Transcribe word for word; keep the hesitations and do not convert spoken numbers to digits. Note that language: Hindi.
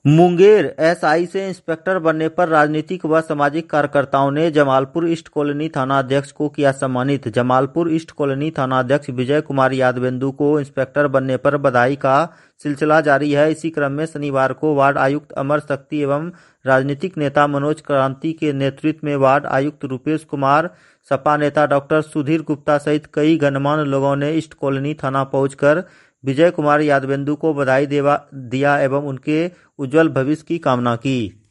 मुंगेर एसआई से इंस्पेक्टर बनने पर राजनीतिक व सामाजिक कार्यकर्ताओं ने जमालपुर ईस्ट कॉलोनी थानाध्यक्ष को किया सम्मानित। जमालपुर ईस्ट कॉलोनी थानाध्यक्ष विजय कुमार यादवेंदु को इंस्पेक्टर बनने पर बधाई का सिलसिला जारी है। इसी क्रम में शनिवार को वार्ड आयुक्त अमर शक्ति एवं राजनीतिक नेता मनोज क्रांति के नेतृत्व में वार्ड आयुक्त रूपेश कुमार, सपा नेता डॉक्टर सुधीर गुप्ता सहित कई गणमान्य लोगों ने ईस्ट कॉलोनी थाना पहुंचकर विजय कुमार यादवेंदु को बधाई दिया एवं उनके उज्जवल भविष्य की कामना की।